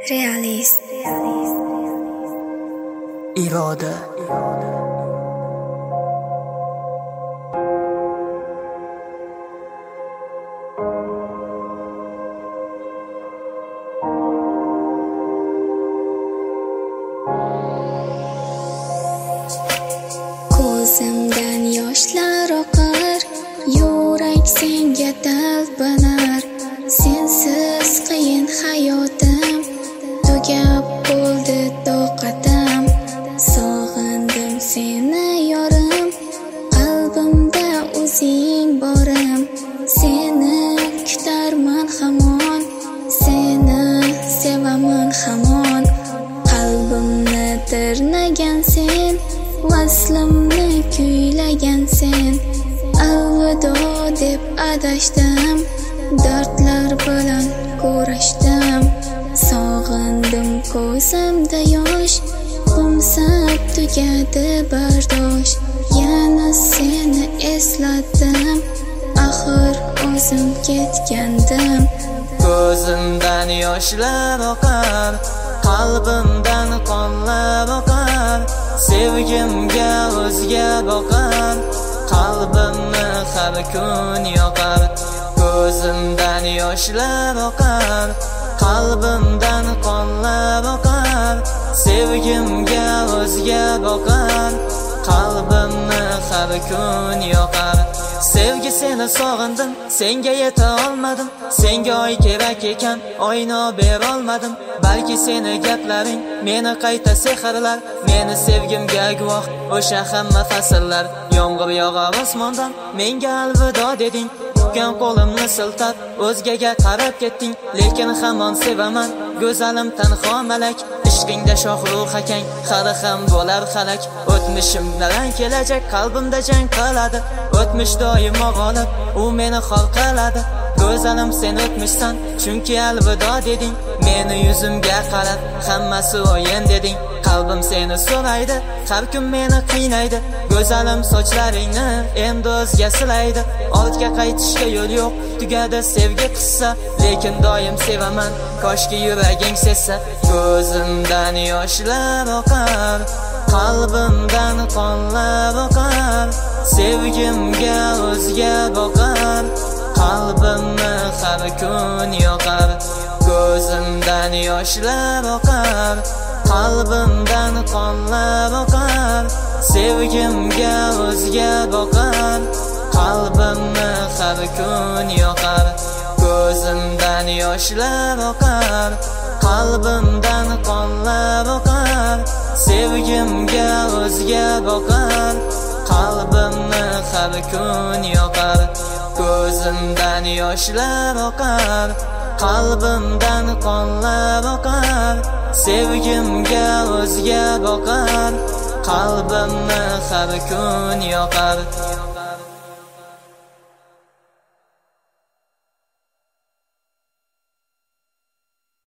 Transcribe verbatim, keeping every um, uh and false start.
Realist iroda ko'zimdan yoshlar oqar, yurak senga talpinar. Sensiz qiyin hayotim, tugab bo'ldi toqatim. Sog'indim seni yorim, qalbimda o'zing borim. Seni kutarman hamon, seni sevaman hamon. Qalbimni tirnagan sen, vaslimni kuylagan sen. Alvido deb adashdim, dardlar bilan kurashdim. Sog'indim ko'zimda yosh, qo'msab tugadi bardosh. Yana seni eslatdim, axir o'zim ketgandim. Ko'zimdan yoshlar oqar, qalbimdan qonlar oqar. Sevgimga o'zga boqar, qalbimni har kun yoqar. Ko'zimdan yoshlar oqar, qalbimdan qonlar oqar. Sevgimga o'zga boqar, qalbimni har kun yoqar. Sevgi seni sog'indim, senga yeta olmadim. Senga oy kerak ekan, oyni berolmadim. Balki seni gaplaring meni qayta sehrlar. Meni sevgimga guvoh o'sha hamma fasllar. Yomg'ir yog'ar osmondan, menga alvido deding. Tutgan qo'limni siltab, o'zgaga qarab ketding. Lekin hamon sevaman, go'zalim tanho malak. Ishqingda shohruh akang, hali ham bo'lar xalak. O'tmishim bilan kelajak qalbimda jang qiladi. O'tmish doimo g'olib, u meni xor qiladi. Go'zalim sen o'tmishsan, chunki alvido deding. Meni yuzimga qarab, hammasi o'yin deding. Qalbim seni so'raydi, har kun meni qiynaydi. Go'zalim sochlaringni endi o'zga silaydi. Ortga qaytishga yo'l yo'q, tugadi sevgi qissa. Lekin doim sevaman, koshki yuraging sezsa. Ko'zimdan yoshlar oqar, qalbimdan qonlar oqar. Sevgimga o'zga boqar, qalbimni har kun yoqar. Ko'zimdan yoshlar oqar, qalbimdan qonlar oqar. Sevgimga o'zga boqar, qalbimni har kun yoqar. Ko'zimdan yoshlar oqar, qalbimdan qonlar oqar. Sevgimga o'zga boqar, qalbimni har kun yoqar. Ko'zimdan yoshlar oqar, qalbimdan qonlar oqar. Sevgimga o'zga boqar, qalbimni har kun yoqar.